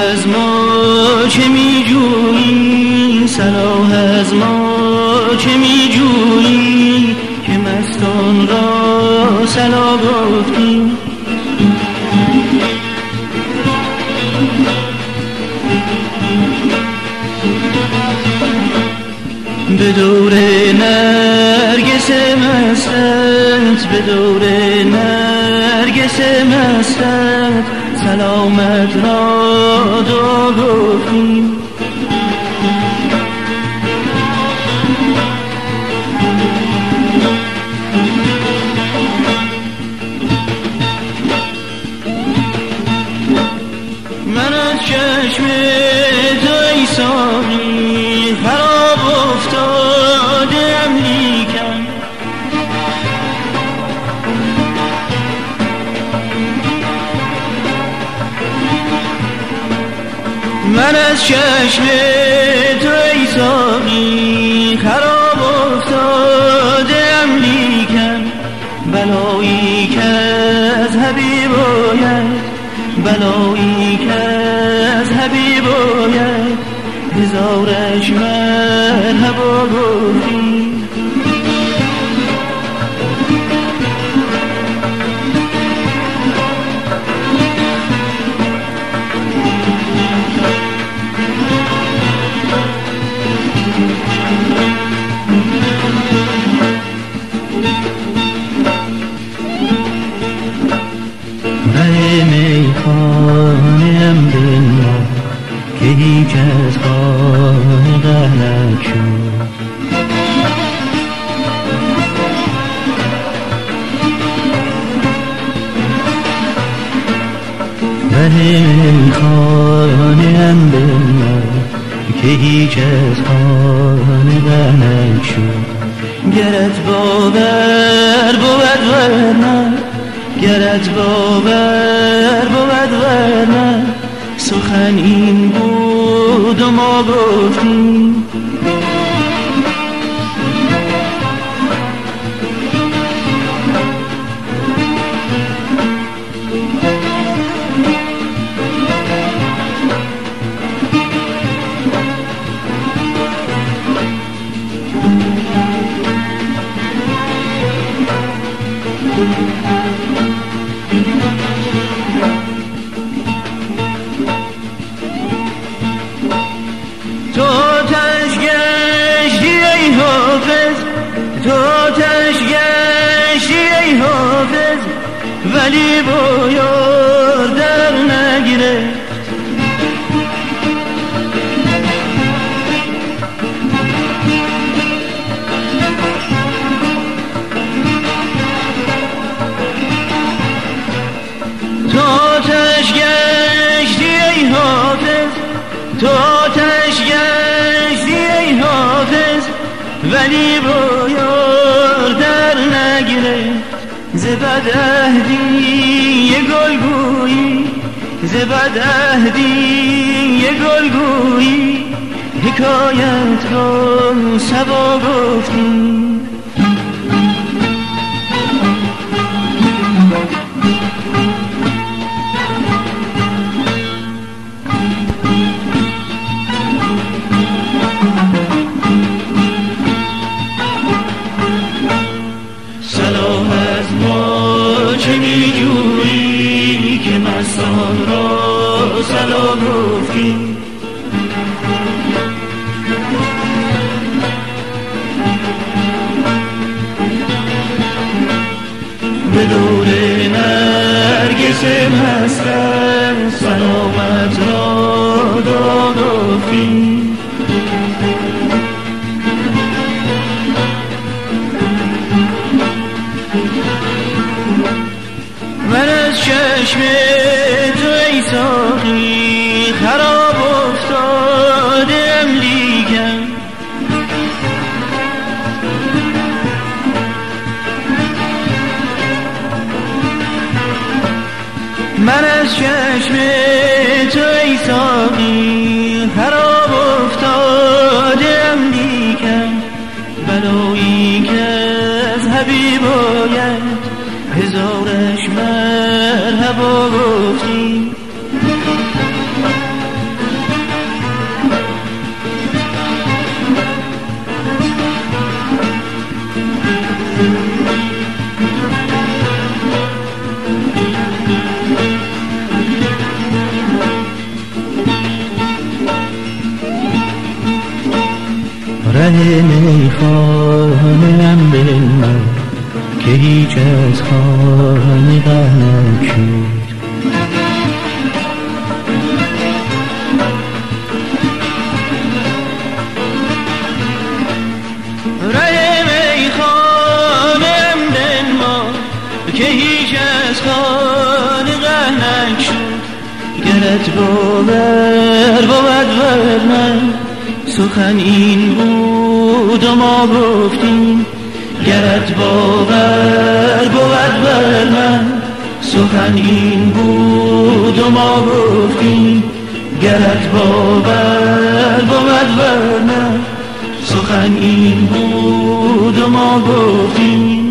از ما چه می جویی، صلاح از ما چه می جویی، که مستان را صلا گفتی. به دور نرگس مستت، به دور نرگس مستت، سلامت را دعا گفتیم. من از چشم تو ای ساقی خراب افتادم لیکن، من از چشم تو ای ساقی خراب افتادم لیکن، بلایی که از حبیب آید، بلایی که از حبیب آید، هزارش مرحبا گفتی. ره میخانه‌ام بنما که هیچ از خانه نشد، ره میخانه‌ام بنما که هیچ از خانه نشد. گرت باور بود ورنه، گرت باور بود ورنه، سخن این بود و ما گفتیم. تو تشگشتی ای حافظ، تو تشگشتی ای حافظ، ولی بایار در نگرفت. تو تشگشتی ای حافظ، تو تشگشتی ای حافظ، ولی بایار در نگرفت. ز بدعهدی گلگویی، ز بدعهدی گلگویی، حکایت را صبا گفتیم. چه می جویی که مستان را صلا گفتی. به دور نرگس مستم سلامت را دعا گفتی. من از چشم تو ای ساقی خراب افتادم لیکن، من از چشم تو ای ساقی خراب افتادم لیکن، بلایی که از حبیب آید، هزارش مرحبا گفتی. ره میخانه‌ام بنما که هیچ از خانه غم نکشود. که هیچ از خانه غم نکشود. گرت باور ور من سخن این بود و ما گفتیم. گرت باور ور من سخن این بود و ما گفتیم. گرت باور ور من سخن این بود و ما گفتیم.